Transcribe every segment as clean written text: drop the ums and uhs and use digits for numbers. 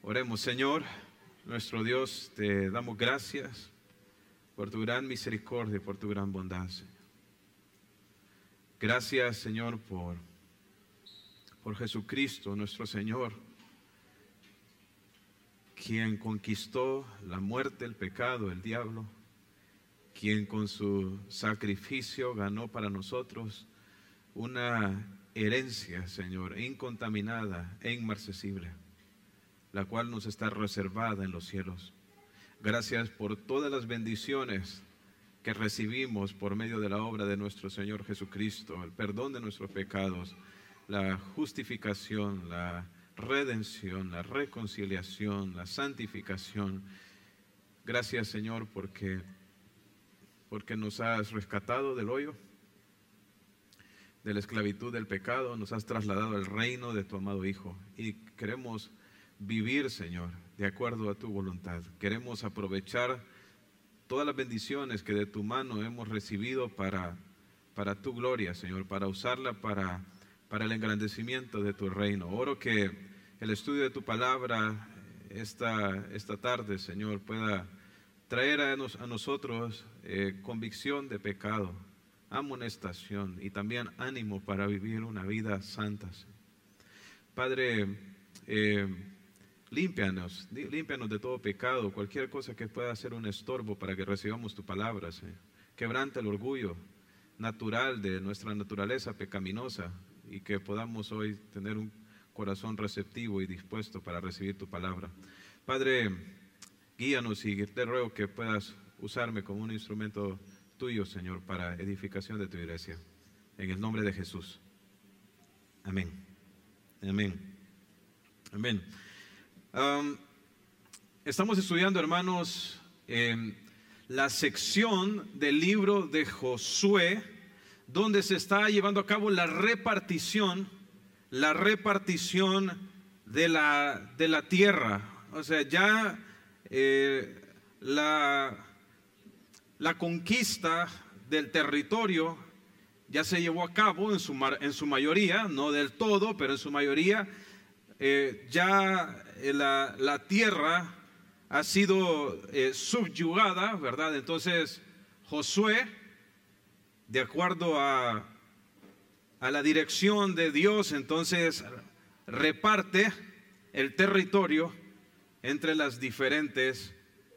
Oremos. Señor, nuestro Dios, te damos gracias por tu gran misericordia y por tu gran bondad, Señor. Gracias, Señor, por Jesucristo, nuestro Señor, quien conquistó la muerte, el pecado, el diablo, quien con su sacrificio ganó para nosotros una herencia, Señor, incontaminada e inmarcesible, la cual nos está reservada en los cielos. Gracias por todas las bendiciones que recibimos por medio de la obra de nuestro Señor Jesucristo, el perdón de nuestros pecados, la justificación, la redención, la reconciliación, la santificación. Gracias, Señor, porque nos has rescatado del hoyo, de la esclavitud del pecado, nos has trasladado al reino de tu amado Hijo y queremos vivir, Señor, de acuerdo a tu voluntad. Queremos aprovechar todas las bendiciones que de tu mano hemos recibido para tu gloria, Señor, para usarla para el engrandecimiento de tu reino. Oro que el estudio de tu palabra esta tarde, Señor, pueda traer a nosotros convicción de pecado, amonestación y también ánimo para vivir una vida santa. Padre, límpianos de todo pecado, cualquier cosa que pueda ser un estorbo para que recibamos tu palabra, Señor. Quebranta el orgullo natural de nuestra naturaleza pecaminosa y que podamos hoy tener un corazón receptivo y dispuesto para recibir tu palabra. Padre, guíanos y te ruego que puedas usarme como un instrumento tuyo, Señor, para edificación de tu iglesia. En el nombre de Jesús. Amén. Amén. Amén. Estamos estudiando, hermanos, la sección del libro de Josué, donde se está llevando a cabo la repartición de la tierra. O sea, ya la conquista del territorio ya se llevó a cabo en su mayoría, no del todo, pero en su mayoría. Ya la tierra ha sido subyugada, ¿verdad? Entonces Josué, de acuerdo a la dirección de Dios, entonces reparte el territorio entre las diferentes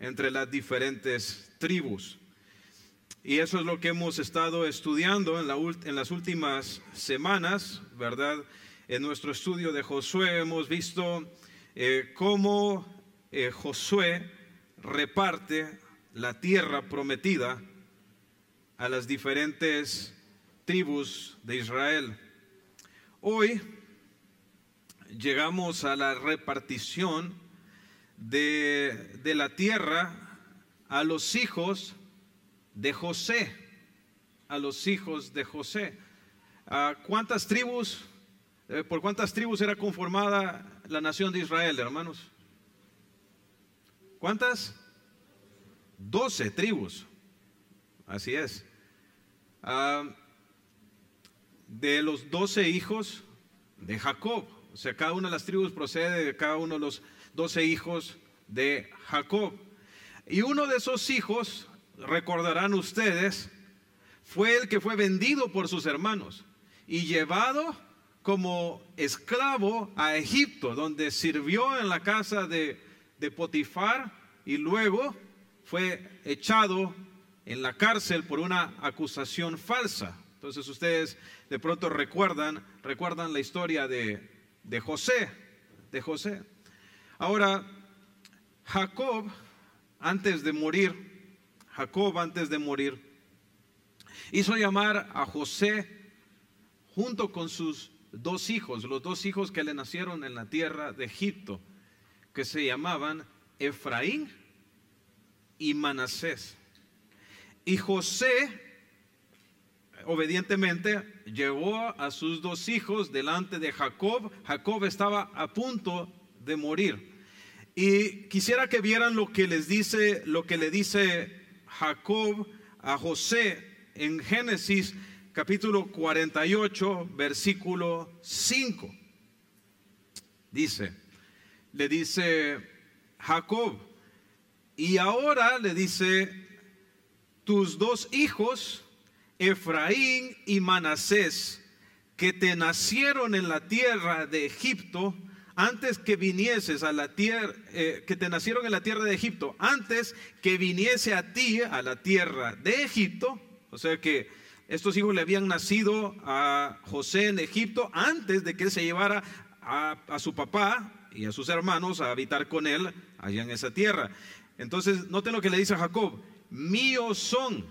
tribus. Y eso es lo que hemos estado estudiando en las últimas semanas, ¿verdad? En nuestro estudio de Josué hemos visto cómo Josué reparte la tierra prometida a las diferentes tribus de Israel. Hoy llegamos a la repartición de la tierra a los hijos de José. A los hijos de José. ¿Cuántas tribus? ¿Por cuántas tribus era conformada la nación de Israel, hermanos? ¿Cuántas? 12 tribus. Así es. De los 12 hijos de Jacob. O sea, cada una de las tribus procede de cada uno de los 12 hijos de Jacob. Y uno de esos hijos, recordarán ustedes, fue el que fue vendido por sus hermanos y llevado como esclavo a Egipto, donde sirvió en la casa de Potifar y luego fue echado en la cárcel por una acusación falsa. Entonces ustedes de pronto recuerdan la historia de José. Ahora, Jacob antes de morir, hizo llamar a José junto con sus dos hijos, los dos hijos que le nacieron en la tierra de Egipto, que se llamaban Efraín y Manasés. Y José, obedientemente, llevó a sus dos hijos delante de Jacob. Jacob estaba a punto de morir. Y quisiera que vieran lo que le dice Jacob a José en Génesis capítulo 48, versículo 5. Dice: le dice Jacob, y ahora le dice, tus dos hijos, Efraín y Manasés, que te nacieron en la tierra de Egipto, antes que vinieses a la tierra, que te nacieron en la tierra de Egipto, antes que viniese a ti a la tierra de Egipto. O sea que estos hijos le habían nacido a José en Egipto antes de que él se llevara a su papá y a sus hermanos a habitar con él allá en esa tierra. Entonces, noten lo que le dice a Jacob: míos son,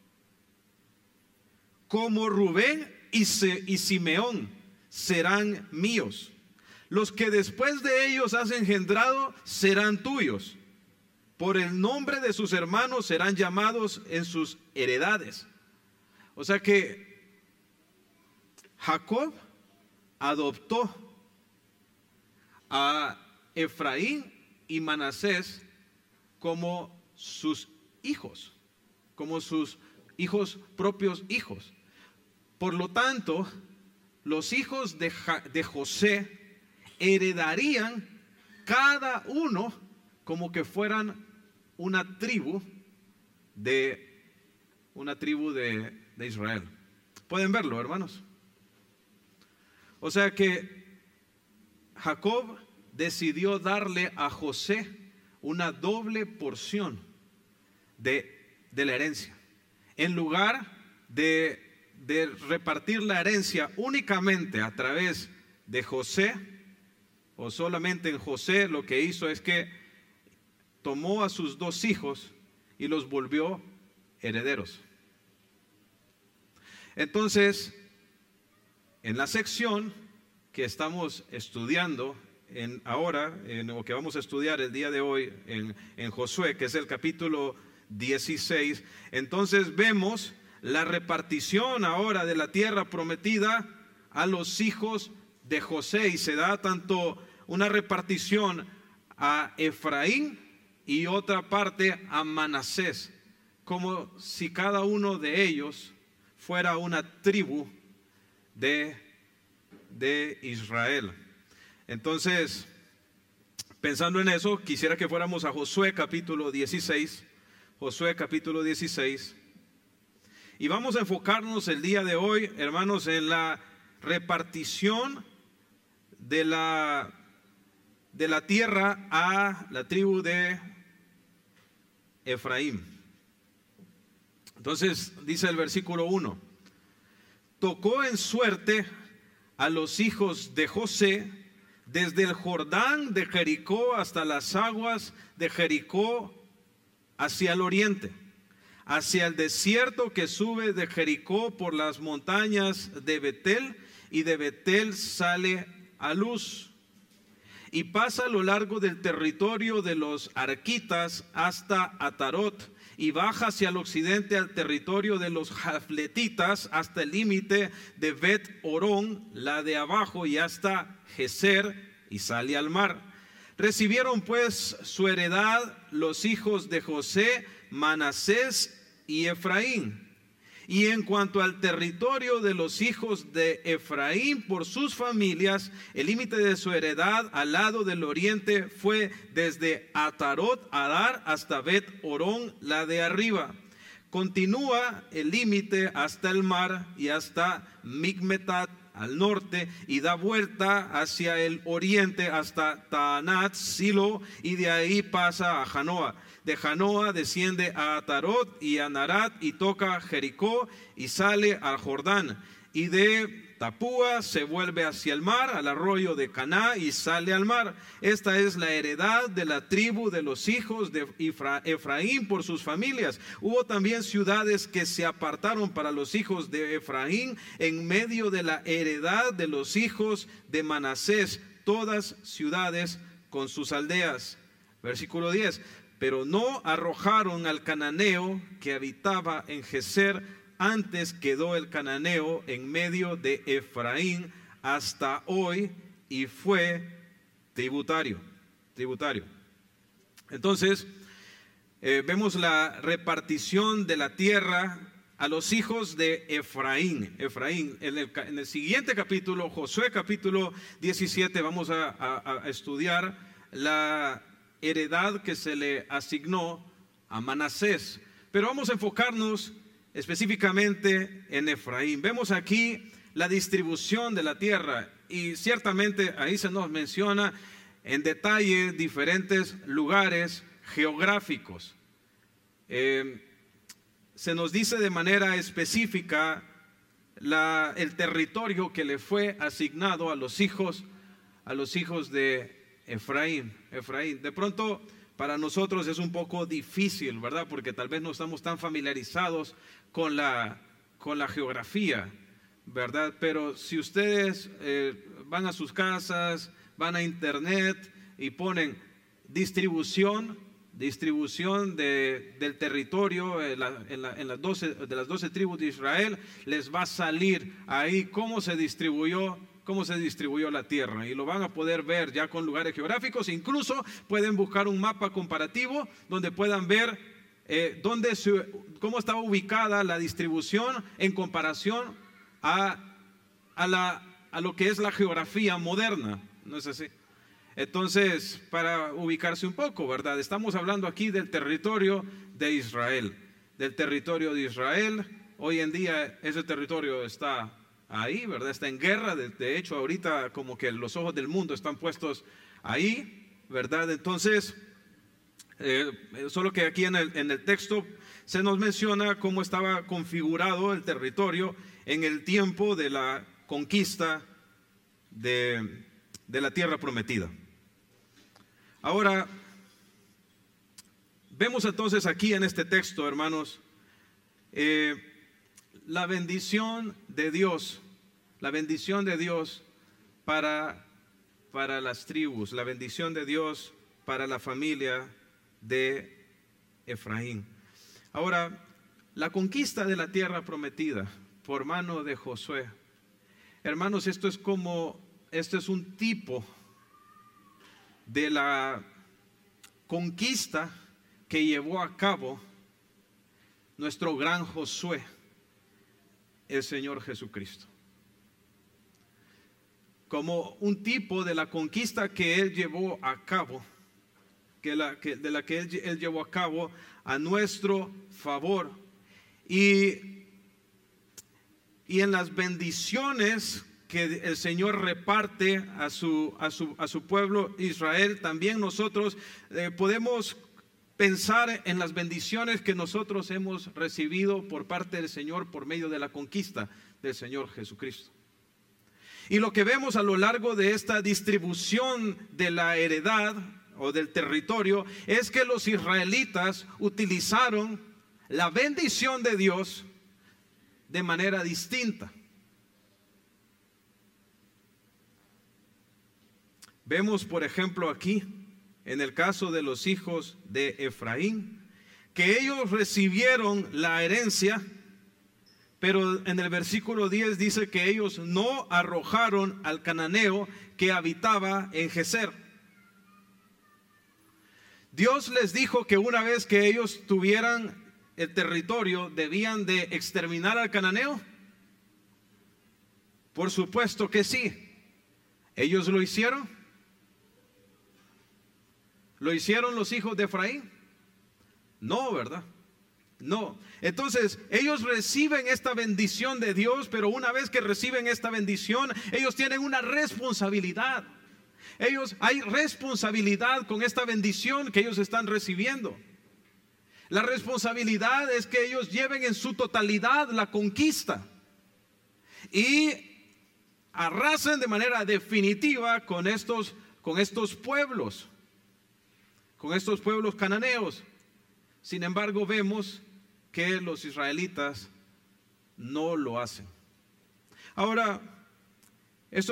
como Rubén y Simeón serán míos. Los que después de ellos has engendrado serán tuyos. Por el nombre de sus hermanos serán llamados en sus heredades. O sea que Jacob adoptó a Efraín y Manasés como sus hijos, como sus hijos, propios hijos. Por lo tanto, los hijos de José heredarían cada uno como que fueran una tribu de Israel. ¿Pueden verlo, hermanos? O sea que Jacob decidió darle a José una doble porción de la herencia. En lugar de repartir la herencia únicamente a través de José, o solamente en José, lo que hizo es que tomó a sus dos hijos y los volvió herederos. Entonces, en la sección que estamos estudiando o que vamos a estudiar el día de hoy en Josué, que es el capítulo 16, entonces vemos la repartición ahora de la tierra prometida a los hijos de José, y se da tanto una repartición a Efraín y otra parte a Manasés, como si cada uno de ellos fuera una tribu de Israel. Entonces, pensando en eso, quisiera que fuéramos a Josué capítulo 16, Josué capítulo 16, y vamos a enfocarnos el día de hoy, hermanos, en la repartición de la tierra a la tribu de Efraín. Entonces dice el versículo 1: tocó en suerte a los hijos de José desde el Jordán de Jericó hasta las aguas de Jericó hacia el oriente, hacia el desierto que sube de Jericó por las montañas de Betel, y de Betel sale a Luz, y pasa a lo largo del territorio de los arquitas hasta Atarot, y baja hacia el occidente al territorio de los jafletitas hasta el límite de Bet Orón, la de abajo, y hasta Geser, y sale al mar. Recibieron pues su heredad los hijos de José, Manasés y Efraín. Y en cuanto al territorio de los hijos de Efraín por sus familias, el límite de su heredad al lado del oriente fue desde Atarot Adar hasta Bet Orón, la de arriba. Continúa el límite hasta el mar y hasta Migmetat al norte, y da vuelta hacia el oriente hasta Taanat Silo, y de ahí pasa a Janoa. De Janoa desciende a Atarot y a Narat, y toca Jericó y sale al Jordán, y de Tapúa se vuelve hacia el mar, al arroyo de Caná, y sale al mar. Esta es la heredad de la tribu de los hijos de Efraín por sus familias. Hubo también ciudades que se apartaron para los hijos de Efraín en medio de la heredad de los hijos de Manasés, todas ciudades con sus aldeas. Versículo 10: pero no arrojaron al cananeo que habitaba en Geser. Antes quedó el cananeo en medio de Efraín hasta hoy, y fue tributario. Entonces, vemos la repartición de la tierra a los hijos de Efraín. En el siguiente capítulo, Josué capítulo 17, vamos a estudiar la heredad que se le asignó a Manasés. Pero vamos a enfocarnos específicamente en Efraín. Vemos aquí la distribución de la tierra y ciertamente ahí se nos menciona en detalle diferentes lugares geográficos. Se nos dice de manera específica el territorio que le fue asignado a los hijos de Efraín. De pronto para nosotros es un poco difícil, ¿verdad? Porque tal vez no estamos tan familiarizados con la geografía, ¿verdad? Pero si ustedes van a sus casas, van a internet y ponen distribución del territorio de las 12 tribus de Israel, les va a salir ahí cómo se distribuyó la tierra, y lo van a poder ver ya con lugares geográficos. Incluso pueden buscar un mapa comparativo donde puedan ver cómo estaba ubicada la distribución en comparación a lo que es la geografía moderna, ¿no es así? Entonces, para ubicarse un poco, ¿verdad? Estamos hablando aquí del territorio de Israel. Hoy en día ese territorio está ahí, ¿verdad? Está en guerra. De hecho, ahorita como que los ojos del mundo están puestos ahí, ¿verdad? Entonces, solo que aquí en el texto se nos menciona cómo estaba configurado el territorio en el tiempo de la conquista de la tierra prometida. Ahora, vemos entonces aquí en este texto, hermanos, la bendición de Dios para las tribus, la bendición de Dios para la familia de Efraín. Ahora, la conquista de la tierra prometida por mano de Josué, hermanos, esto es un tipo de la conquista que llevó a cabo nuestro gran Josué, el Señor Jesucristo. Como un tipo de la conquista que Él llevó a cabo, de la que Él llevó a cabo a nuestro favor, y en las bendiciones que el Señor reparte a su pueblo Israel, también nosotros podemos pensar en las bendiciones que nosotros hemos recibido por parte del Señor por medio de la conquista del Señor Jesucristo. Y lo que vemos a lo largo de esta distribución de la heredad o del territorio es que los israelitas utilizaron la bendición de Dios de manera distinta. Vemos, por ejemplo, aquí, en el caso de los hijos de Efraín, que ellos recibieron la herencia, pero en el versículo 10 dice que ellos no arrojaron al cananeo que habitaba en Geser. Dios les dijo que una vez que ellos tuvieran el territorio, debían de exterminar al cananeo. Por supuesto que sí. ¿Ellos lo hicieron? ¿Lo hicieron los hijos de Efraín? No, ¿verdad? No. Entonces, ellos reciben esta bendición de Dios, pero una vez que reciben esta bendición, ellos tienen una responsabilidad. Hay responsabilidad con esta bendición que ellos están recibiendo. La responsabilidad es que ellos lleven en su totalidad la conquista y arrasen de manera definitiva con estos pueblos cananeos. Sin embargo, vemos que los israelitas no lo hacen. Ahora, esto,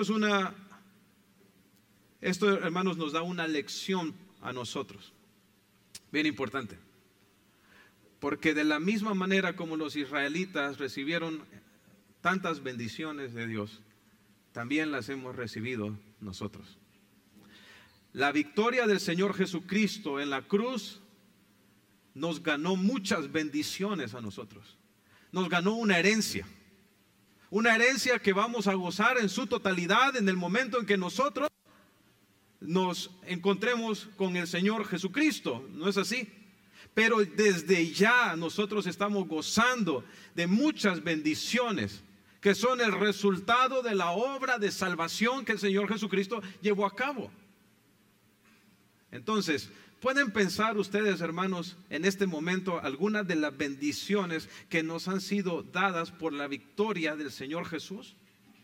hermanos, nos da una lección a nosotros, bien importante. Porque de la misma manera como los israelitas recibieron tantas bendiciones de Dios, también las hemos recibido nosotros. La victoria del Señor Jesucristo en la cruz nos ganó muchas bendiciones a nosotros. Nos ganó una herencia que vamos a gozar en su totalidad en el momento en que nosotros nos encontremos con el Señor Jesucristo, ¿no es así? Pero desde ya nosotros estamos gozando de muchas bendiciones que son el resultado de la obra de salvación que el Señor Jesucristo llevó a cabo. Entonces, ¿pueden pensar ustedes, hermanos, en este momento algunas de las bendiciones que nos han sido dadas por la victoria del Señor Jesús?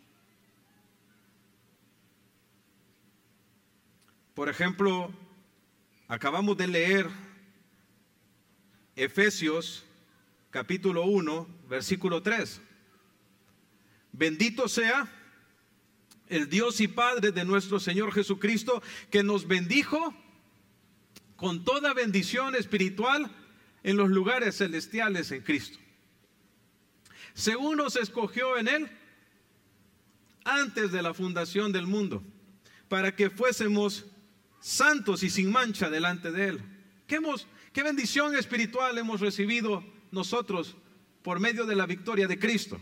Por ejemplo, acabamos de leer Efesios capítulo 1, versículo 3. Bendito sea el Dios y Padre de nuestro Señor Jesucristo, que nos bendijo con toda bendición espiritual en los lugares celestiales en Cristo, según nos escogió en Él antes de la fundación del mundo, para que fuésemos santos y sin mancha delante de Él. ¿Qué bendición espiritual hemos recibido nosotros por medio de la victoria de Cristo?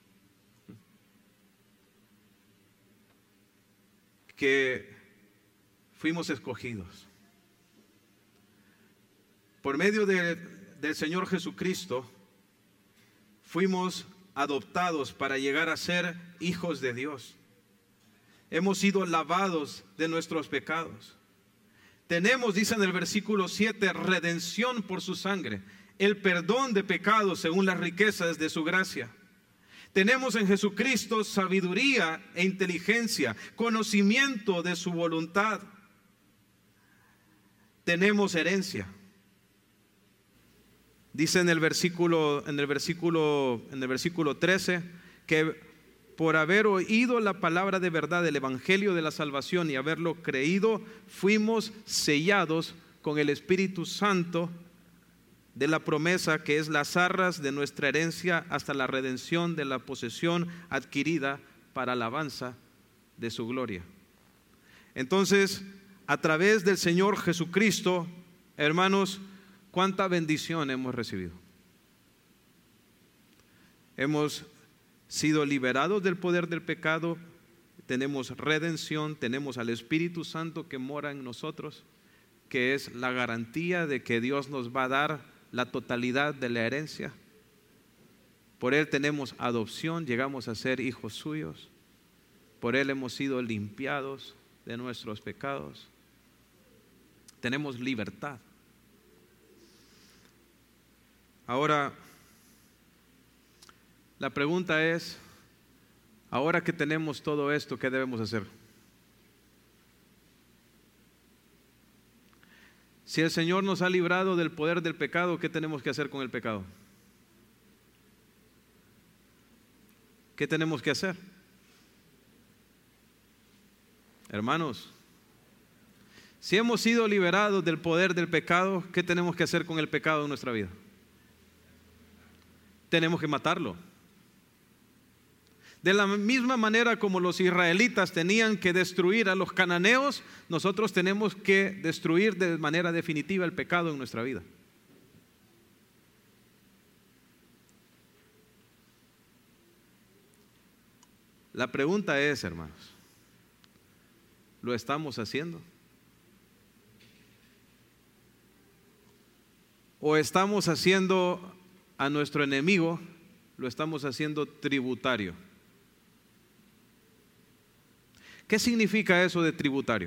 Que fuimos escogidos. Por medio del Señor Jesucristo, fuimos adoptados para llegar a ser hijos de Dios. Hemos sido lavados de nuestros pecados. Tenemos, dice en el versículo 7, redención por su sangre, el perdón de pecados según las riquezas de su gracia. Tenemos en Jesucristo sabiduría e inteligencia, conocimiento de su voluntad. Tenemos herencia. Dice en el versículo 13 que por haber oído la palabra de verdad del evangelio de la salvación y haberlo creído, fuimos sellados con el Espíritu Santo de la promesa, que es las arras de nuestra herencia hasta la redención de la posesión adquirida para alabanza de su gloria. Entonces, a través del Señor Jesucristo, hermanos, cuánta bendición hemos recibido. Hemos sido liberados del poder del pecado, tenemos redención, tenemos al Espíritu Santo que mora en nosotros, que es la garantía de que Dios nos va a dar la totalidad de la herencia. Por Él tenemos adopción, llegamos a ser hijos suyos. Por Él hemos sido limpiados de nuestros pecados. Tenemos libertad. Ahora, la pregunta es, ahora que tenemos todo esto, ¿qué debemos hacer? Si el Señor nos ha librado del poder del pecado, ¿qué tenemos que hacer con el pecado? ¿Qué tenemos que hacer? Hermanos, si hemos sido liberados del poder del pecado, ¿qué tenemos que hacer con el pecado en nuestra vida? Tenemos que matarlo. De la misma manera como los israelitas tenían que destruir a los cananeos, nosotros tenemos que destruir de manera definitiva el pecado en nuestra vida. La pregunta es, hermanos, ¿lo estamos haciendo? ¿O estamos haciendo a nuestro enemigo, lo estamos haciendo tributario? ¿Qué significa eso de tributario?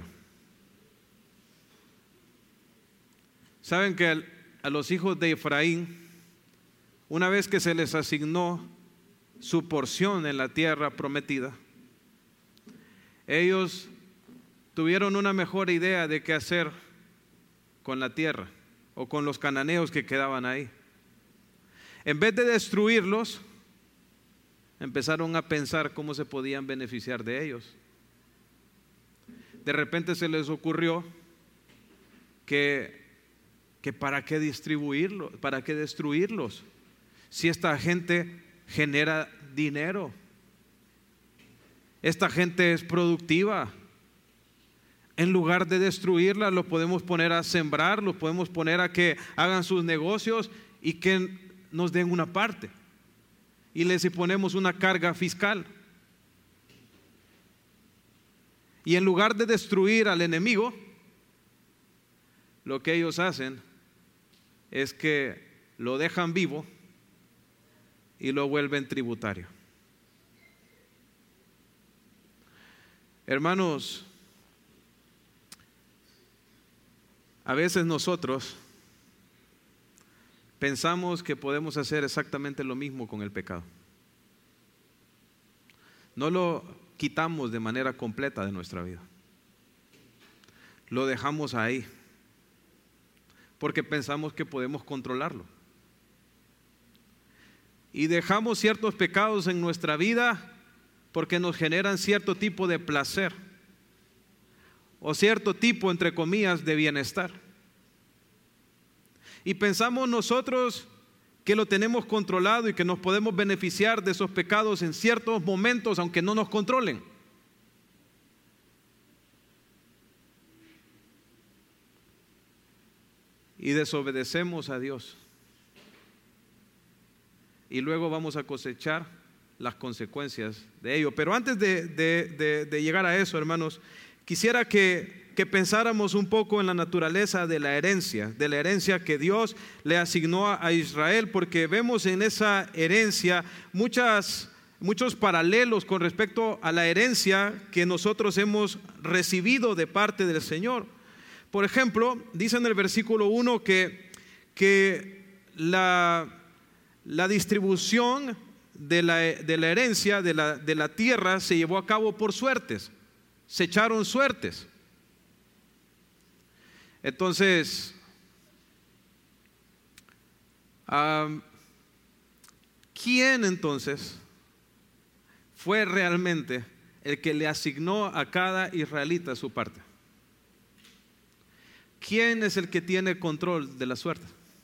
Saben que a los hijos de Efraín, una vez que se les asignó su porción en la tierra prometida, ellos tuvieron una mejor idea de qué hacer con la tierra o con los cananeos que quedaban ahí. En vez de destruirlos, empezaron a pensar cómo se podían beneficiar de ellos. De repente se les ocurrió que para qué distribuirlos, para qué destruirlos, si esta gente genera dinero, esta gente es productiva. En lugar de destruirla, los podemos poner a sembrar, los podemos poner a que hagan sus negocios y que nos den una parte, y les ponemos una carga fiscal. Y en lugar de destruir al enemigo, lo que ellos hacen es que lo dejan vivo y lo vuelven tributario. Hermanos, a veces nosotros pensamos que podemos hacer exactamente lo mismo con el pecado. No lo quitamos de manera completa de nuestra vida. Lo dejamos ahí porque pensamos que podemos controlarlo. Y dejamos ciertos pecados en nuestra vida porque nos generan cierto tipo de placer o cierto tipo, entre comillas, de bienestar. Y pensamos nosotros que lo tenemos controlado y que nos podemos beneficiar de esos pecados en ciertos momentos, aunque no nos controlen. Y desobedecemos a Dios. Y luego vamos a cosechar las consecuencias de ello. Pero antes de llegar a eso, hermanos, quisiera que pensáramos un poco en la naturaleza de la herencia que Dios le asignó a Israel, porque vemos en esa herencia muchos paralelos con respecto a la herencia que nosotros hemos recibido de parte del Señor. Por ejemplo, dice en el versículo 1 que la distribución de la herencia de la tierra se llevó a cabo por suertes, se echaron suertes. Entonces, ¿quién entonces fue realmente el que le asignó a cada israelita su parte? ¿Quién es el que tiene control de la suerte?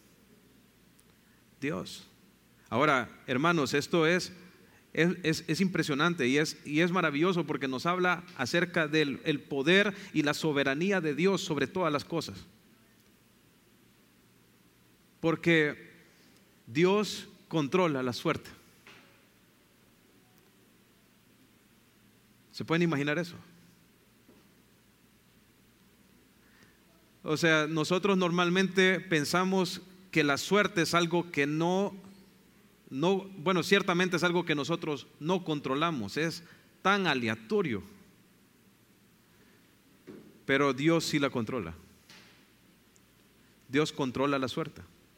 Dios. Ahora, hermanos, esto es impresionante y es maravilloso porque nos habla acerca del poder y la soberanía de Dios sobre todas las cosas. Porque Dios controla la suerte. ¿Se pueden imaginar eso? O sea, nosotros normalmente pensamos que la suerte es algo que bueno, ciertamente es algo que nosotros no controlamos, es tan aleatorio. Pero Dios sí la controla. Dios controla la suerte.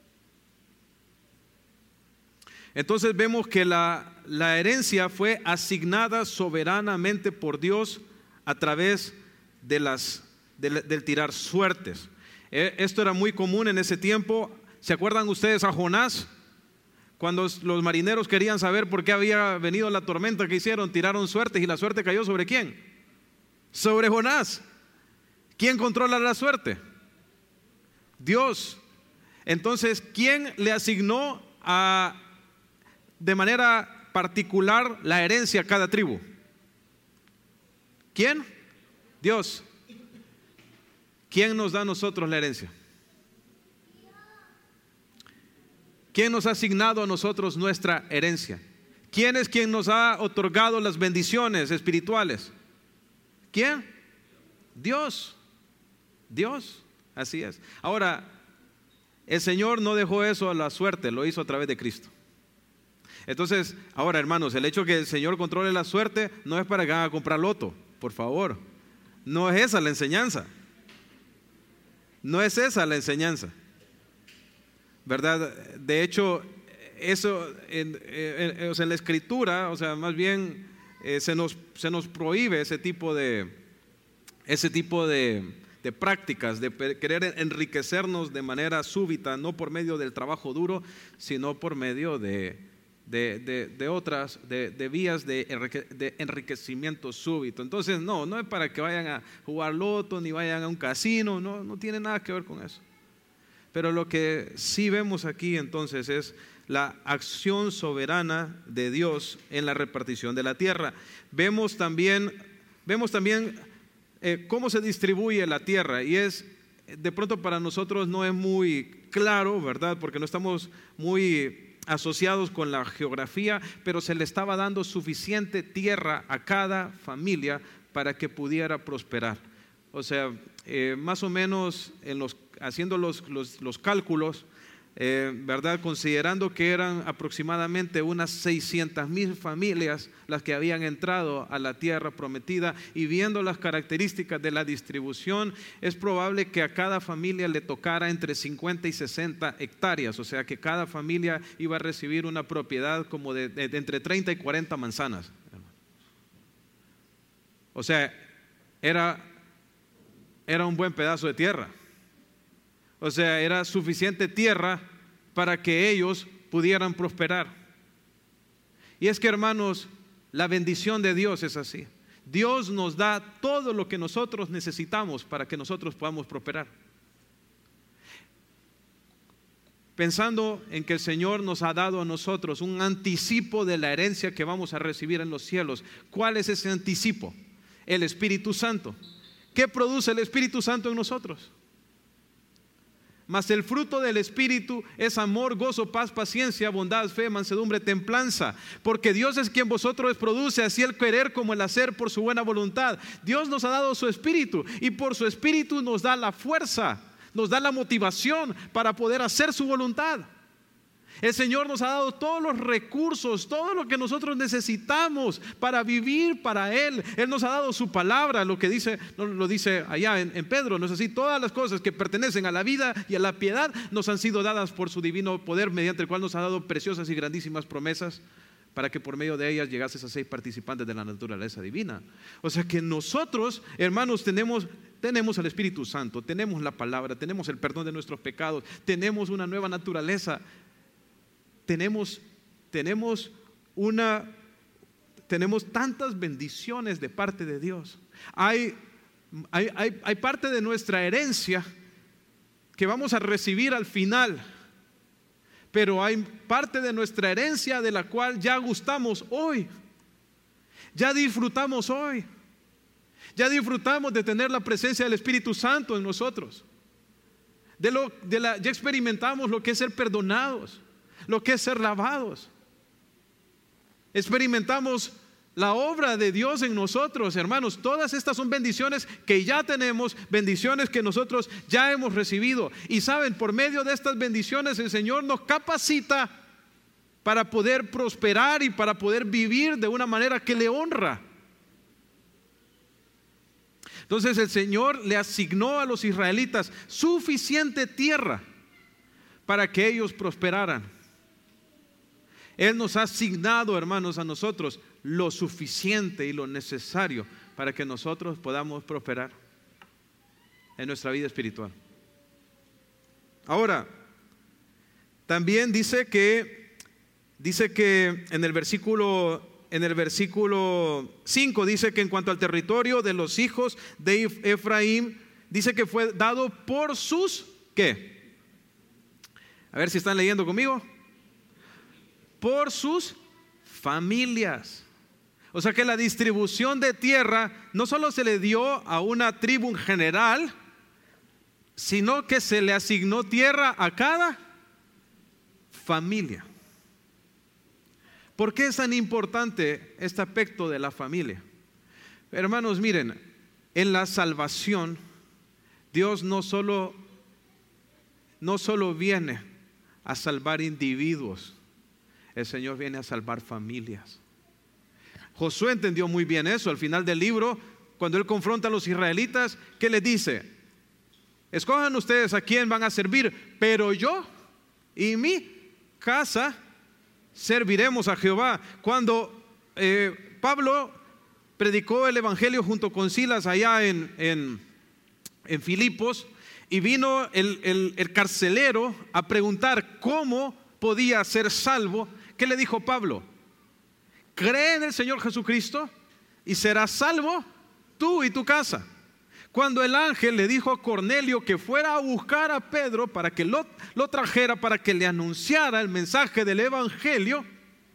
Entonces vemos que la herencia fue asignada soberanamente por Dios a través del tirar suertes. Esto era muy común en ese tiempo. ¿Se acuerdan ustedes a Jonás? Cuando los marineros querían saber por qué había venido la tormenta, ¿qué hicieron? Tiraron suertes y la suerte cayó ¿sobre quién? Sobre Jonás. ¿Quién controla la suerte? Dios. Entonces, ¿quién le asignó de manera particular la herencia a cada tribu? ¿Quién? Dios. ¿Quién nos da a nosotros la herencia? ¿Quién nos ha asignado a nosotros nuestra herencia? ¿Quién es quien nos ha otorgado las bendiciones espirituales? ¿Quién? Dios. Dios, así es. Ahora, el Señor no dejó eso a la suerte, lo hizo a través de Cristo. Entonces, ahora, hermanos, el hecho que el Señor controle la suerte no es para que hagan a comprar loto, por favor. No es esa la enseñanza. No es esa la enseñanza, ¿verdad? De hecho, eso en la Escritura, o sea, más bien se nos prohíbe ese tipo de prácticas, de querer enriquecernos de manera súbita, no por medio del trabajo duro, sino por medio de otras vías de enriquecimiento súbito. Entonces no es para que vayan a jugar loto ni vayan a un casino, no tiene nada que ver con eso. Pero lo que sí vemos aquí entonces es la acción soberana de Dios en la repartición de la tierra. Vemos también cómo se distribuye la tierra, y de pronto para nosotros no es muy claro, ¿verdad? Porque no estamos muy asociados con la geografía, pero se le estaba dando suficiente tierra a cada familia para que pudiera prosperar. O sea, más o menos haciendo los cálculos, ¿verdad? Considerando que eran aproximadamente unas 600,000 familias las que habían entrado a la tierra prometida, y viendo las características de la distribución, es probable que a cada familia le tocara entre 50 y 60 hectáreas, o sea que cada familia iba a recibir una propiedad como de entre 30 y 40 manzanas. O sea, era un buen pedazo de tierra. O sea, era suficiente tierra para que ellos pudieran prosperar. Y es que, hermanos, la bendición de Dios es así. Dios nos da todo lo que nosotros necesitamos para que nosotros podamos prosperar. Pensando en que el Señor nos ha dado a nosotros un anticipo de la herencia que vamos a recibir en los cielos. ¿Cuál es ese anticipo? El Espíritu Santo. ¿Qué produce el Espíritu Santo en nosotros? Mas el fruto del Espíritu es amor, gozo, paz, paciencia, bondad, fe, mansedumbre, templanza. Porque Dios es quien vosotros produce así el querer como el hacer por su buena voluntad. Dios nos ha dado su Espíritu, y por su Espíritu nos da la fuerza, nos da la motivación para poder hacer su voluntad. El Señor nos ha dado todos los recursos, todo lo que nosotros necesitamos para vivir para Él. Él nos ha dado su palabra, lo dice allá en Pedro, ¿no es así? Todas las cosas que pertenecen a la vida y a la piedad nos han sido dadas por su divino poder, mediante el cual nos ha dado preciosas y grandísimas promesas, para que por medio de ellas llegases a ser participantes de la naturaleza divina. O sea que nosotros, hermanos, tenemos al Espíritu Santo, tenemos la palabra, tenemos el perdón de nuestros pecados, tenemos una nueva naturaleza. Tenemos tantas bendiciones de parte de Dios. Hay parte de nuestra herencia que vamos a recibir al final, pero hay parte de nuestra herencia de la cual ya gustamos hoy, ya disfrutamos hoy, ya disfrutamos de tener la presencia del Espíritu Santo en nosotros, ya experimentamos lo que es ser perdonados, lo que es ser lavados. Experimentamos la obra de Dios en nosotros, hermanos. Todas estas son bendiciones que ya tenemos, bendiciones que nosotros ya hemos recibido. Y saben, por medio de estas bendiciones el Señor nos capacita para poder prosperar y para poder vivir de una manera que le honra. Entonces el Señor le asignó a los israelitas suficiente tierra para que ellos prosperaran. Él nos ha asignado, hermanos, a nosotros lo suficiente y lo necesario para que nosotros podamos prosperar en nuestra vida espiritual. Ahora, también dice que en el versículo 5 dice que en cuanto al territorio de los hijos de Efraín, dice que fue dado por sus, ¿qué? A ver si están leyendo conmigo. Por sus familias. O sea que la distribución de tierra no solo se le dio a una tribu en general, sino que se le asignó tierra a cada familia. ¿Por qué es tan importante este aspecto de la familia? Hermanos, miren, en la salvación Dios no solo viene a salvar individuos, el Señor viene a salvar familias. Josué entendió muy bien eso. Al final del libro, cuando él confronta a los israelitas, ¿qué les dice? Escojan ustedes a quién van a servir, pero yo y mi casa serviremos a Jehová. Cuando Pablo predicó el evangelio junto con Silas allá en Filipos, y vino el carcelero a preguntar cómo podía ser salvo, ¿qué le dijo Pablo? Cree en el Señor Jesucristo y serás salvo tú y tu casa. Cuando el ángel le dijo a Cornelio que fuera a buscar a Pedro para que lo trajera, para que le anunciara el mensaje del evangelio,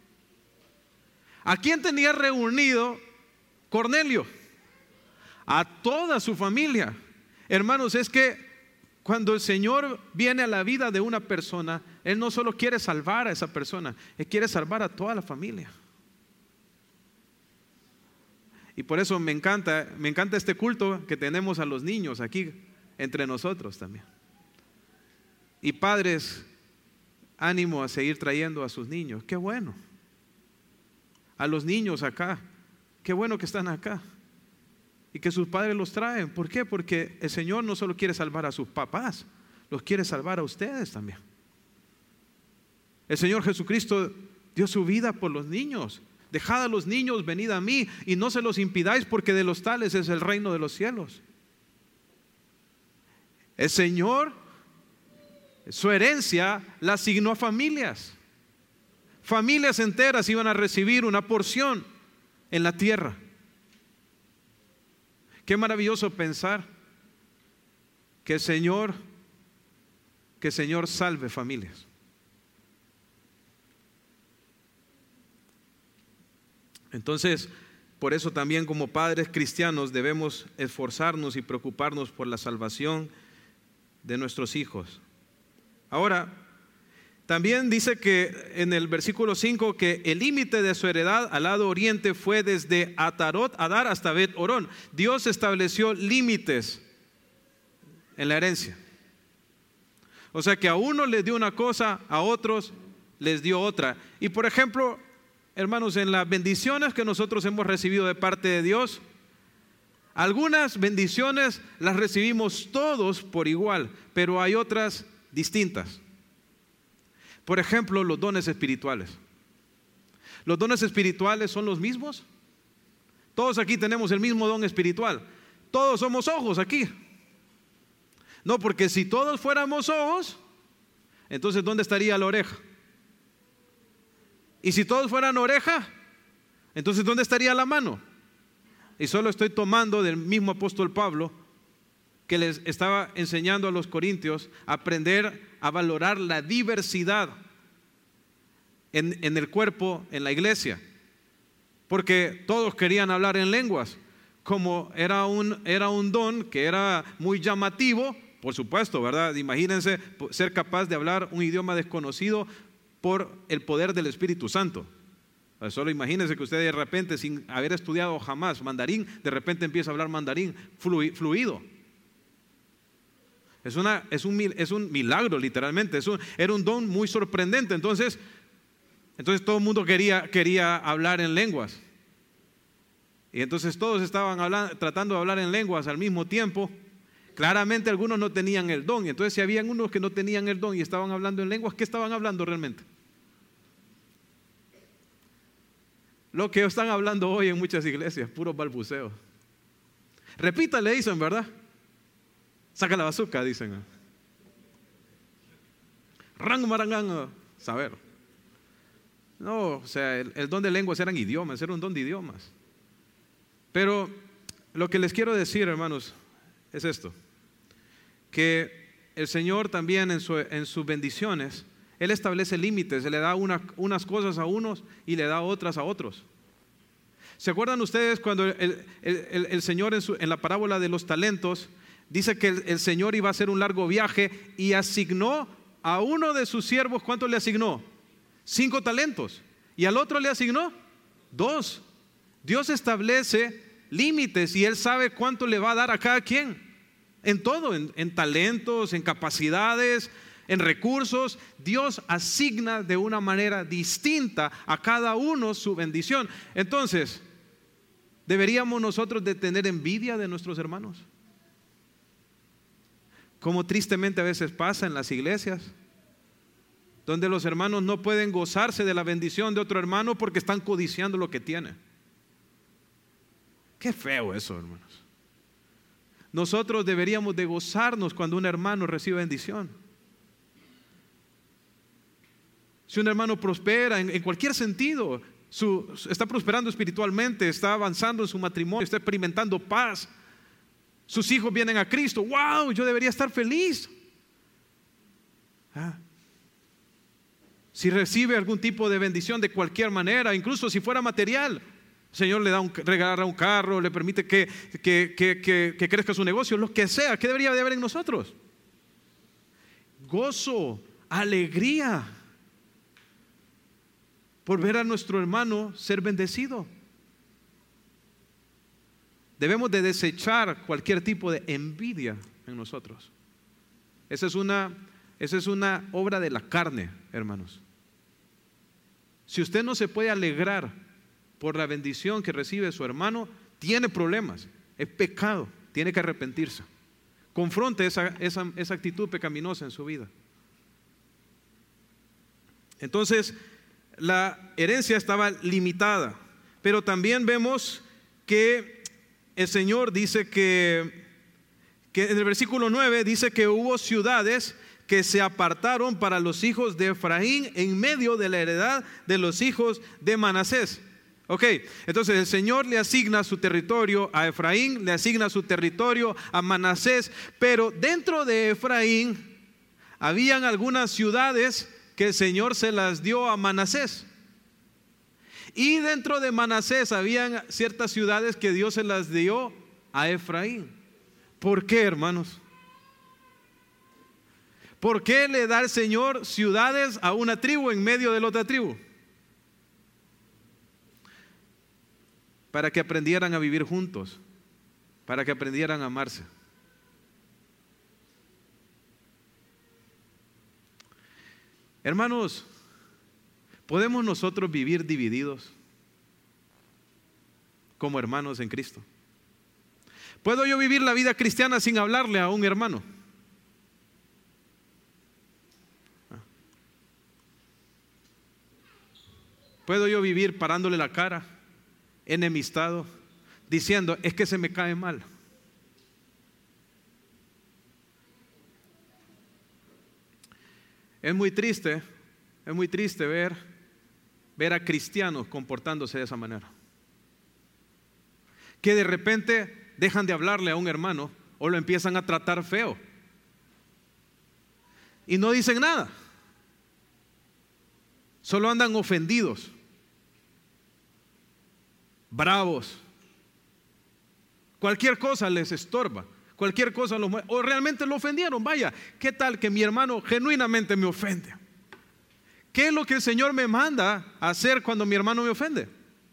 ¿a quién tenía reunido Cornelio? A toda su familia. Hermanos, es que cuando el Señor viene a la vida de una persona, Él no solo quiere salvar a esa persona, Él quiere salvar a toda la familia. Y por eso me encanta este culto que tenemos a los niños aquí entre nosotros también. Y padres, ánimo a seguir trayendo a sus niños. Qué bueno. A los niños acá. Qué bueno que están acá. Y que sus padres los traen. ¿Por qué? Porque el Señor no solo quiere salvar a sus papás, los quiere salvar a ustedes también. El Señor Jesucristo dio su vida por los niños. Dejad a los niños, venid a mí y no se los impidáis, porque de los tales es el reino de los cielos. El Señor, su herencia la asignó a familias. Familias enteras iban a recibir una porción en la tierra. Qué maravilloso pensar que el Señor salve familias. Entonces, por eso también como padres cristianos debemos esforzarnos y preocuparnos por la salvación de nuestros hijos. Ahora, también dice que en el versículo 5 que el límite de su heredad al lado oriente fue desde Atarot Adar hasta Bet Orón. Dios estableció límites en la herencia. O sea que a uno les dio una cosa, a otros les dio otra. Y por ejemplo, hermanos, en las bendiciones que nosotros hemos recibido de parte de Dios, algunas bendiciones las recibimos todos por igual, pero hay otras distintas. Por ejemplo, los dones espirituales. ¿Los dones espirituales son los mismos? Todos aquí tenemos el mismo don espiritual. Todos somos ojos aquí. No, porque si todos fuéramos ojos, entonces ¿dónde estaría la oreja? Y si todos fueran oreja, entonces ¿dónde estaría la mano? Y solo estoy tomando del mismo apóstol Pablo, que les estaba enseñando a los corintios a aprender a valorar la diversidad en el cuerpo, en la iglesia. Porque todos querían hablar en lenguas. Como era un don que era muy llamativo, por supuesto, ¿verdad? Imagínense ser capaz de hablar un idioma desconocido por el poder del Espíritu Santo. Solo imagínense que usted de repente, sin haber estudiado jamás mandarín, de repente empieza a hablar mandarín fluido. Es un milagro, literalmente. Era un don muy sorprendente. Entonces todo el mundo quería hablar en lenguas. Y entonces todos estaban tratando de hablar en lenguas al mismo tiempo. Claramente algunos no tenían el don. Y entonces si habían unos que no tenían el don y estaban hablando en lenguas, ¿qué estaban hablando realmente? Lo que están hablando hoy en muchas iglesias, puro balbuceo. Repita, le dicen, ¿verdad? Saca la bazuca, dicen. Rango marangán, saber. No, o sea, el don de lenguas eran idiomas, era un don de idiomas. Pero lo que les quiero decir, hermanos, es esto: que el Señor también en sus bendiciones, Él establece límites, le da unas cosas a unos y le da otras a otros. ¿Se acuerdan ustedes cuando el Señor en la parábola de los talentos dice que el Señor iba a hacer un largo viaje y asignó a uno de sus siervos? ¿Cuánto le asignó? 5 talentos. ¿Y al otro le asignó? 2. Dios establece límites y Él sabe cuánto le va a dar a cada quien. En todo, en talentos, en capacidades, en recursos. Dios asigna de una manera distinta a cada uno su bendición. Entonces, ¿deberíamos nosotros de tener envidia de nuestros hermanos? Como tristemente a veces pasa en las iglesias, donde los hermanos no pueden gozarse de la bendición de otro hermano porque están codiciando lo que tiene. Qué feo eso, hermanos. Nosotros deberíamos de gozarnos cuando un hermano recibe bendición. Si un hermano prospera en cualquier sentido, está prosperando espiritualmente, está avanzando en su matrimonio, está experimentando paz, sus hijos vienen a Cristo, ¡wow! Yo debería estar feliz. Si recibe algún tipo de bendición de cualquier manera, incluso si fuera material, el Señor le regalará un carro, le permite que crezca su negocio, lo que sea. ¿Qué debería de haber en nosotros? Gozo, alegría por ver a nuestro hermano ser bendecido. debemos de desechar cualquier tipo de envidia en nosotros. Esa es una obra de la carne, hermanos. Si usted no se puede alegrar por la bendición que recibe su hermano, tiene problemas, es pecado, tiene que arrepentirse. Confronte esa actitud pecaminosa en su vida. Entonces, la herencia estaba limitada, pero también vemos que el Señor dice que en el versículo 9 dice que hubo ciudades que se apartaron para los hijos de Efraín en medio de la heredad de los hijos de Manasés. Ok, entonces el Señor le asigna su territorio a Efraín, le asigna su territorio a Manasés, pero dentro de Efraín habían algunas ciudades que el Señor se las dio a Manasés. Y dentro de Manasés habían ciertas ciudades que Dios se las dio a Efraín. ¿Por qué, hermanos? ¿Por qué le da el Señor ciudades a una tribu en medio de la otra tribu? Para que aprendieran a vivir juntos, para que aprendieran a amarse. Hermanos, ¿podemos nosotros vivir divididos como hermanos en Cristo? ¿Puedo yo vivir la vida cristiana sin hablarle a un hermano? ¿Puedo yo vivir parándole la cara, enemistado, diciendo, es que se me cae mal? Es muy triste ver a cristianos comportándose de esa manera, que de repente dejan de hablarle a un hermano o lo empiezan a tratar feo y no dicen nada, solo andan ofendidos, bravos, cualquier cosa les estorba, cualquier cosa o realmente lo ofendieron. Vaya, ¿qué tal que mi hermano genuinamente me ofende? ¿Qué es lo que el Señor me manda a hacer cuando mi hermano me ofende?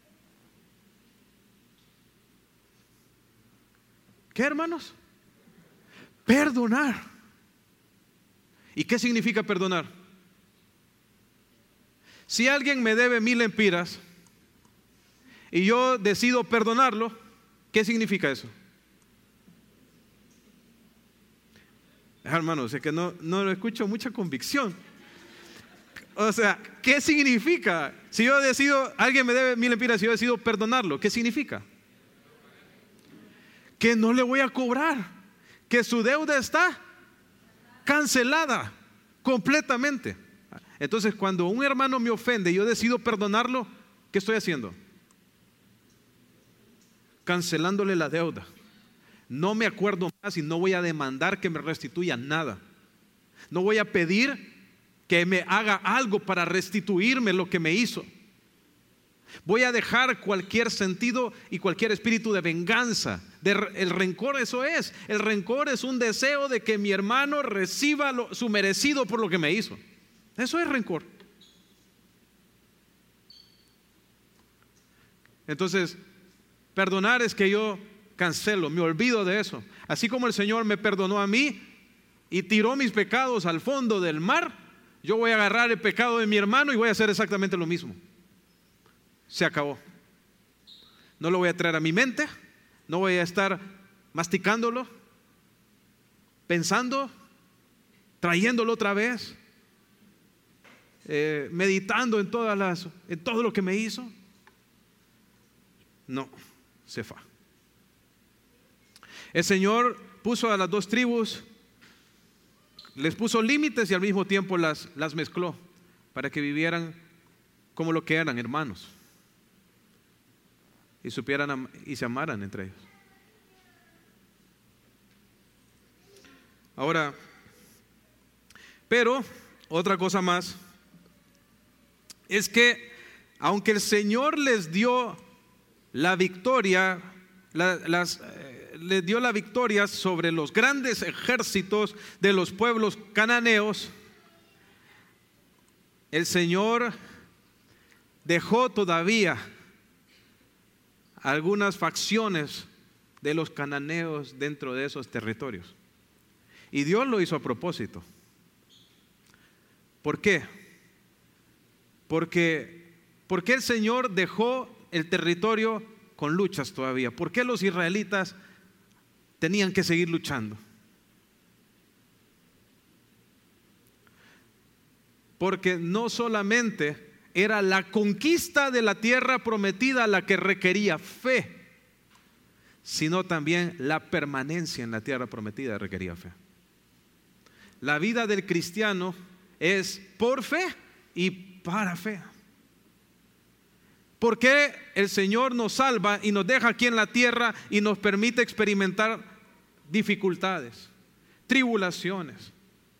¿Qué, hermanos? Perdonar. ¿Y qué significa perdonar? Si alguien me debe 1000 lempiras y yo decido perdonarlo, ¿qué significa eso? Hermanos, es que no lo escucho mucha convicción. O sea, ¿qué significa? Si yo decido, alguien me debe 1000 lempiras y yo decido perdonarlo, ¿qué significa? Que no le voy a cobrar, que su deuda está cancelada completamente. Entonces, cuando un hermano me ofende y yo decido perdonarlo, ¿qué estoy haciendo? Cancelándole la deuda. No me acuerdo más y no voy a demandar que me restituya nada. No voy a pedir que me haga algo para restituirme lo que me hizo. Voy a dejar cualquier sentido y cualquier espíritu de venganza. El rencor, eso es. El rencor es un deseo de que mi hermano reciba su merecido por lo que me hizo. Eso es rencor. Entonces, perdonar es que yo cancelo, me olvido de eso. Así como el Señor me perdonó a mí y tiró mis pecados al fondo del mar, yo voy a agarrar el pecado de mi hermano y voy a hacer exactamente lo mismo. Se acabó. No lo voy a traer a mi mente, no voy a estar masticándolo, pensando, trayéndolo otra vez, meditando en todo lo que me hizo. No, se fue. El Señor puso a las dos tribus, les puso límites y al mismo tiempo las mezcló para que vivieran como lo que eran, hermanos, y supieran y se amaran entre ellos. Ahora, pero otra cosa más es que aunque el Señor les dio la victoria, les dio la victoria sobre los grandes ejércitos de los pueblos cananeos, el Señor dejó todavía algunas facciones de los cananeos dentro de esos territorios. Y Dios lo hizo a propósito. ¿Por qué? ¿Por qué el Señor dejó el territorio con luchas todavía? ¿Por qué los israelitas tenían que seguir luchando? Porque no solamente era la conquista de la tierra prometida la que requería fe, sino también la permanencia en la tierra prometida requería fe. La vida del cristiano es por fe y para fe. ¿Por qué el Señor nos salva y nos deja aquí en la tierra y nos permite experimentar dificultades, tribulaciones,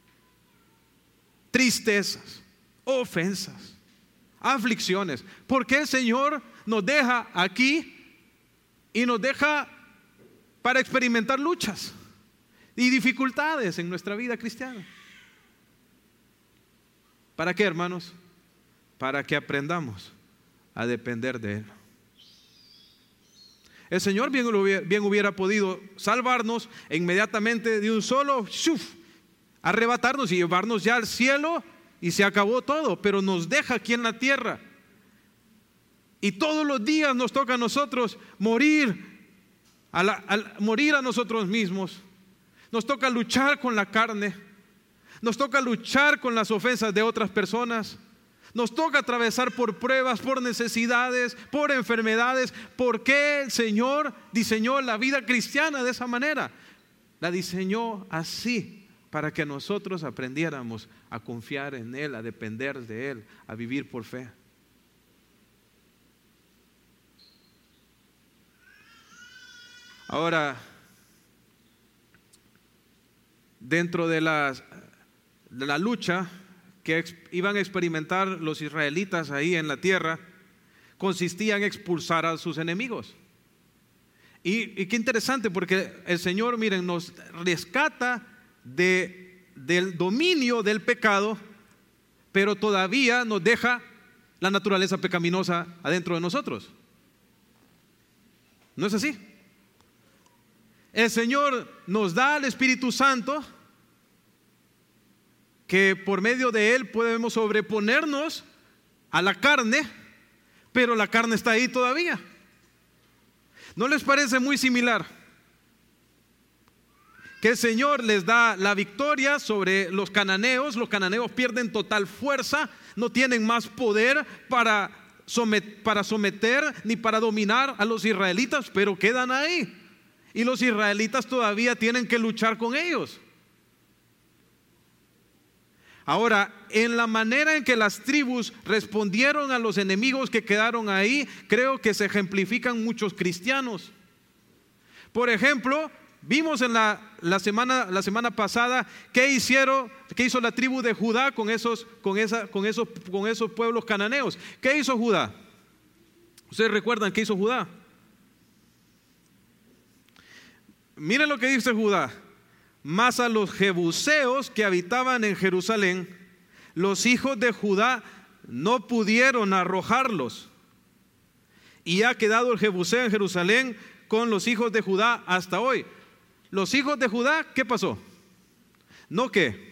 tristezas, ofensas, aflicciones? ¿Por qué el Señor nos deja aquí y nos deja para experimentar luchas y dificultades en nuestra vida cristiana? ¿Para qué, hermanos? Para que aprendamos a depender de Él. El Señor bien hubiera podido salvarnos e inmediatamente de un solo arrebatarnos y llevarnos ya al cielo y se acabó todo, pero nos deja aquí en la tierra. Y todos los días nos toca a nosotros morir a nosotros mismos. Nos toca luchar con la carne. Nos toca luchar con las ofensas de otras personas. Nos toca atravesar por pruebas, por necesidades, por enfermedades. ¿Por qué el Señor diseñó la vida cristiana de esa manera? La diseñó así para que nosotros aprendiéramos a confiar en Él, a depender de Él, a vivir por fe. Ahora, dentro de la lucha que iban a experimentar los israelitas ahí en la tierra, consistía en expulsar a sus enemigos. Y qué interesante, porque el Señor, miren, nos rescata del dominio del pecado, pero todavía nos deja la naturaleza pecaminosa adentro de nosotros. ¿No es así? El Señor nos da al Espíritu Santo, que por medio de Él podemos sobreponernos a la carne, pero la carne está ahí todavía. ¿No les parece muy similar? Que el Señor les da la victoria sobre los cananeos pierden total fuerza, no tienen más poder para someter ni para dominar a los israelitas, pero quedan ahí. Y los israelitas todavía tienen que luchar con ellos. Ahora, en la manera en que las tribus respondieron a los enemigos que quedaron ahí, creo que se ejemplifican muchos cristianos. Por ejemplo, vimos en la semana pasada qué hizo la tribu de Judá con esos pueblos cananeos. ¿Qué hizo Judá? ¿Ustedes recuerdan qué hizo Judá? Miren lo que dice Judá. Mas a los jebuseos que habitaban en Jerusalén, los hijos de Judá no pudieron arrojarlos. Y ha quedado el jebuseo en Jerusalén con los hijos de Judá hasta hoy. Los hijos de Judá, ¿qué pasó? ¿No qué?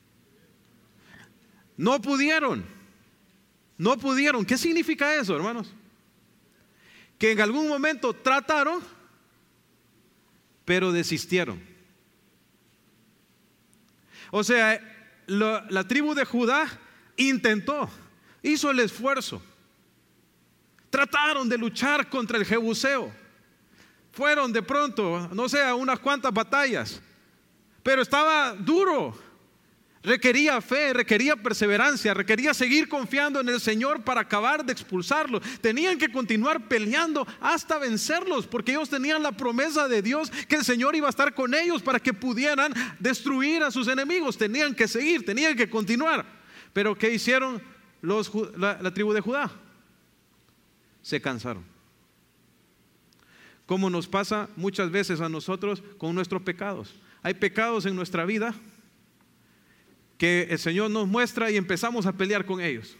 No pudieron. ¿Qué significa eso, hermanos? Que en algún momento trataron, pero desistieron. O sea, la tribu de Judá intentó, hizo el esfuerzo. Trataron de luchar contra el jebuseo. Fueron de pronto, no sé, a unas cuantas batallas, pero estaba duro. Requería fe, requería perseverancia, requería seguir confiando en el Señor para acabar de expulsarlos. Tenían que continuar peleando hasta vencerlos, porque ellos tenían la promesa de Dios que el Señor iba a estar con ellos para que pudieran destruir a sus enemigos. Tenían que seguir, tenían que continuar. Pero ¿qué hicieron la tribu de Judá? Se cansaron. Como nos pasa muchas veces a nosotros con nuestros pecados. Hay pecados en nuestra vida que el Señor nos muestra y empezamos a pelear con ellos.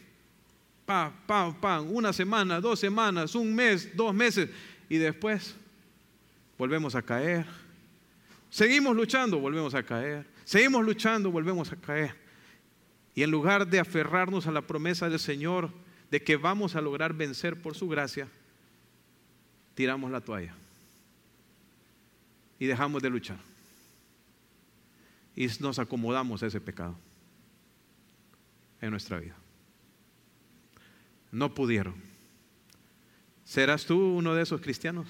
Una semana, 2 semanas, un mes, 2 meses, y después volvemos a caer. Seguimos luchando, volvemos a caer. Seguimos luchando, volvemos a caer. Y en lugar de aferrarnos a la promesa del Señor de que vamos a lograr vencer por su gracia, tiramos la toalla y dejamos de luchar y nos acomodamos a ese pecado en nuestra vida. No pudieron. ¿Serás tú uno de esos cristianos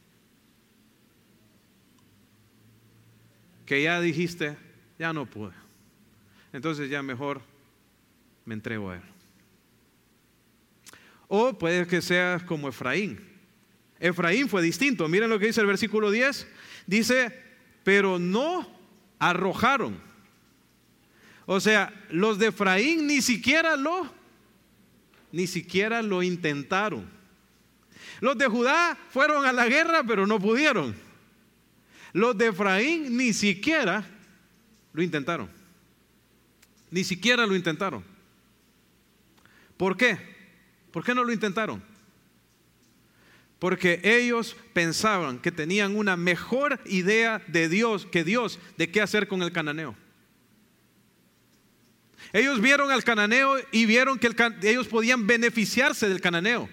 que ya dijiste, ya no pude, entonces ya mejor me entrego a él? O puede que seas como Efraín. Efraín fue distinto. Miren lo que dice el versículo 10. Dice, pero no arrojaron. O sea, los de Efraín ni siquiera lo intentaron. Los de Judá fueron a la guerra, pero no pudieron. Los de Efraín ni siquiera lo intentaron. Ni siquiera lo intentaron. ¿Por qué? ¿Por qué no lo intentaron? Porque ellos pensaban que tenían una mejor idea de Dios que Dios de qué hacer con el cananeo. Ellos vieron al cananeo y vieron que ellos podían beneficiarse del cananeo.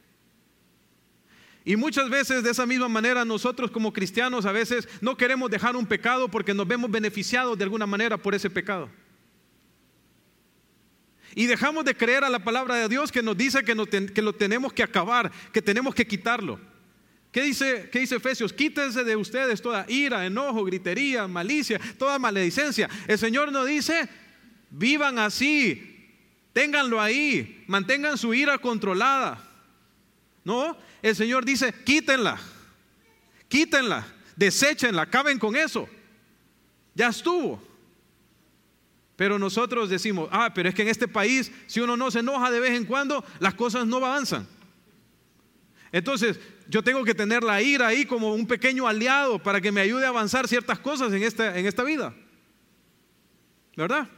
Y muchas veces de esa misma manera nosotros como cristianos a veces no queremos dejar un pecado porque nos vemos beneficiados de alguna manera por ese pecado. Y dejamos de creer a la palabra de Dios que nos dice que lo tenemos que acabar, que tenemos que quitarlo. ¿Qué dice Efesios? Quítense de ustedes toda ira, enojo, gritería, malicia, toda maledicencia. El Señor nos dice, vivan así, ténganlo ahí, mantengan su ira controlada. No, el Señor dice, quítenla, deséchenla, acaben con eso. Ya estuvo. Pero nosotros decimos, pero es que en este país, si uno no se enoja de vez en cuando, las cosas no avanzan. Entonces, yo tengo que tener la ira ahí como un pequeño aliado para que me ayude a avanzar ciertas cosas en esta vida. ¿Verdad?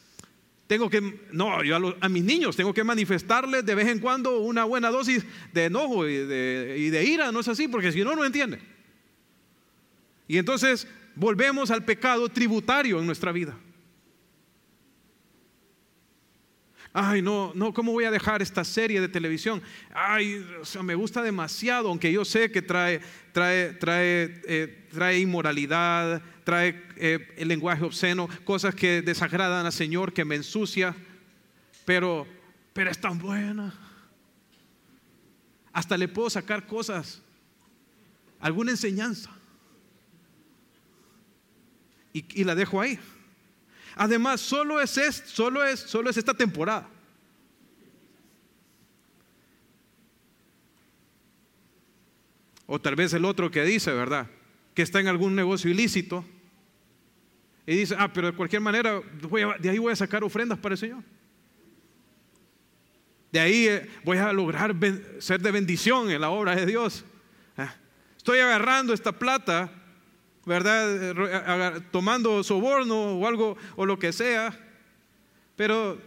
Yo a mis niños tengo que manifestarles de vez en cuando una buena dosis de enojo y de ira, ¿no es así? Porque si no, no entienden. Y entonces volvemos al pecado tributario en nuestra vida. No, ¿cómo voy a dejar esta serie de televisión? Me gusta demasiado, aunque yo sé que trae inmoralidad, trae el lenguaje obsceno, cosas que desagradan al Señor, que me ensucia, pero es tan buena. Hasta le puedo sacar cosas, alguna enseñanza, y la dejo ahí. Además, solo es esta temporada. O tal vez el otro que dice, ¿verdad?, que está en algún negocio ilícito y dice, pero de cualquier manera de ahí voy a sacar ofrendas para el Señor. De ahí voy a lograr ser de bendición en la obra de Dios. Estoy agarrando esta plata, ¿verdad?, tomando soborno o algo o lo que sea, pero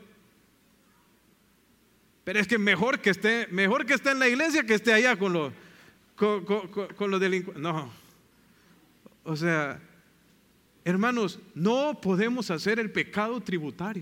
es que mejor que esté en la iglesia que esté allá con los delincuentes. No, o sea, hermanos, no podemos hacer el pecado tributario.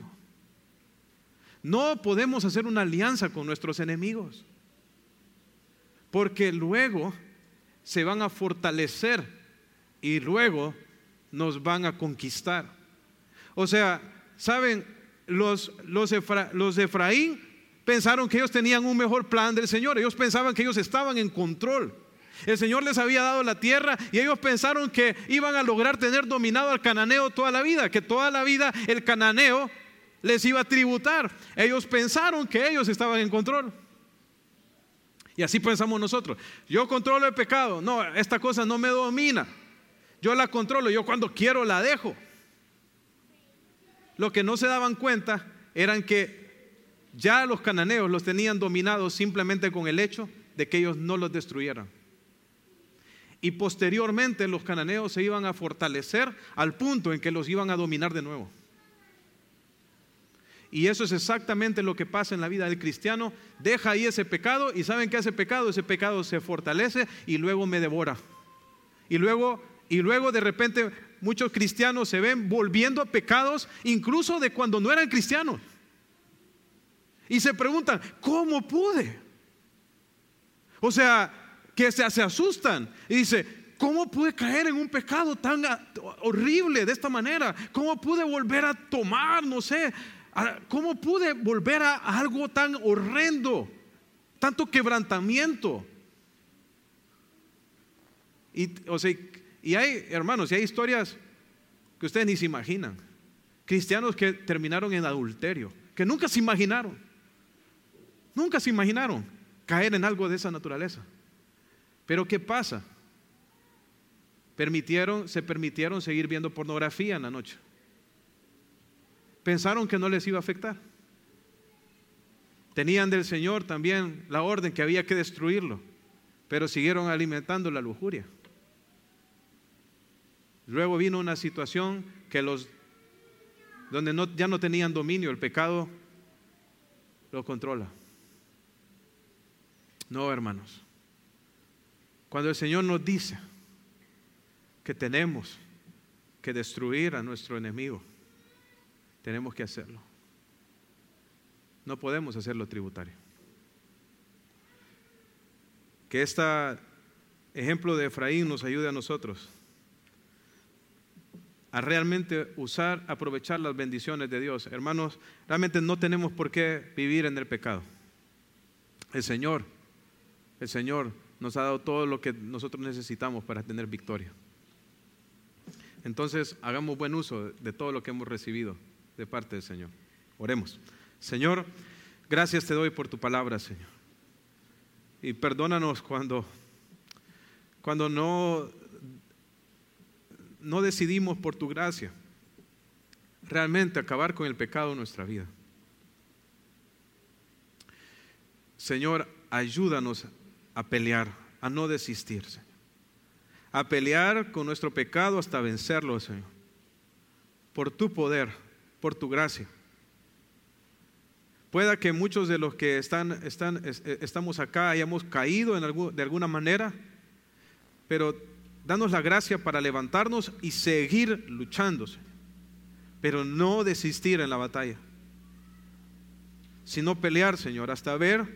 No podemos hacer una alianza con nuestros enemigos, porque luego se van a fortalecer y luego nos van a conquistar. O sea, ¿saben? Los de Efraín pensaron que ellos tenían un mejor plan del Señor. Ellos pensaban que ellos estaban en control. El Señor les había dado la tierra y ellos pensaron que iban a lograr tener dominado al cananeo toda la vida, que toda la vida el cananeo les iba a tributar. Ellos pensaron que ellos estaban en control. Y así pensamos nosotros. Yo controlo el pecado. No, esta cosa no me domina. Yo la controlo, yo cuando quiero la dejo. Lo que no se daban cuenta eran que ya los cananeos los tenían dominados simplemente con el hecho de que ellos no los destruyeran. Y posteriormente los cananeos se iban a fortalecer al punto en que los iban a dominar de nuevo. Y eso es exactamente lo que pasa en la vida del cristiano. Deja ahí ese pecado y ¿saben qué hace pecado? Ese pecado se fortalece y luego me devora. Y luego de repente muchos cristianos se ven volviendo a pecados, incluso de cuando no eran cristianos. Y se preguntan, ¿cómo pude? O sea, que se asustan y dice, ¿cómo pude caer en un pecado tan horrible de esta manera? ¿Cómo pude volver a tomar, no sé, cómo pude volver a algo tan horrendo, tanto quebrantamiento? Y hay, hermanos, y hay historias que ustedes ni se imaginan. Cristianos que terminaron en adulterio, que nunca se imaginaron caer en algo de esa naturaleza. Pero ¿qué pasa? Se permitieron seguir viendo pornografía en la noche. Pensaron que no les iba a afectar. Tenían del Señor también la orden que había que destruirlo, pero siguieron alimentando la lujuria. Luego vino una situación que donde ya no tenían dominio, el pecado lo controla. No, hermanos. Cuando el Señor nos dice que tenemos que destruir a nuestro enemigo, tenemos que hacerlo. No podemos hacerlo tributario. Que este ejemplo de Efraín nos ayude a nosotros a realmente aprovechar las bendiciones de Dios. Hermanos, realmente no tenemos por qué vivir en el pecado. El Señor nos ha dado todo lo que nosotros necesitamos para tener victoria. Entonces, hagamos buen uso de todo lo que hemos recibido de parte del Señor. Oremos. Señor, gracias te doy por tu palabra, Señor. Y perdónanos cuando no decidimos por tu gracia realmente acabar con el pecado en nuestra vida. Señor, ayúdanos a pelear, a no desistir, Señor. A pelear con nuestro pecado hasta vencerlo, Señor. Por tu poder, por tu gracia. Pueda que muchos de los que estamos acá hayamos caído de alguna manera, pero danos la gracia para levantarnos y seguir luchando, Señor. Pero no desistir en la batalla, sino pelear, Señor, hasta ver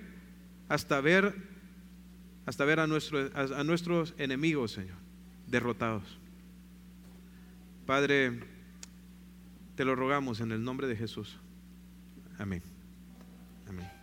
a nuestros enemigos, Señor, derrotados. Padre, te lo rogamos en el nombre de Jesús. Amén. Amén.